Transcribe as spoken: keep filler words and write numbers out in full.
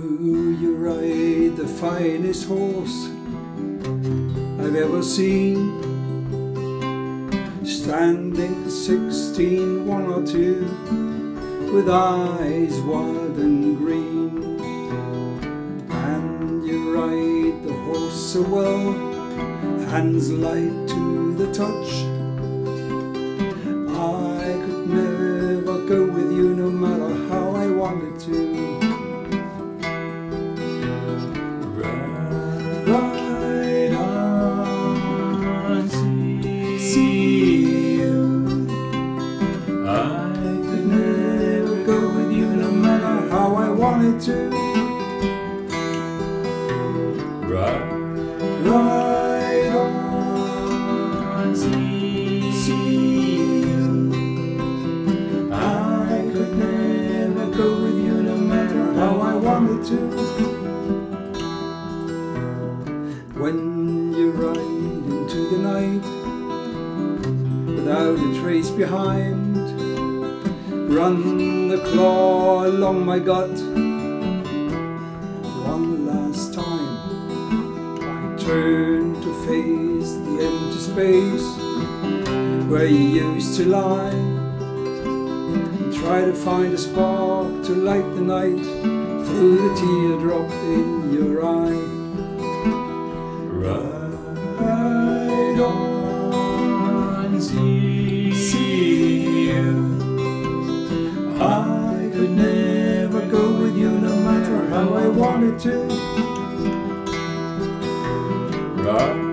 you ride the finest horse I've ever seen, standing sixteen, one or two, with eyes wild and green. And you ride the horse so well, hands light to the touch. I could never go with you no matter how I wanted to. Ride on, see you. I could never go with you no matter how I wanted to. Ride, ride on, see you. I could never go with you no matter how I wanted to. When you ride into the night without a trace behind, run the claw along my gut. One last time I turn to face the empty space where you used to lie, and try to find a spark to light the night through the teardrop in your eye. Ride on, see, see you. I could never go with you no matter how I wanted to. Ride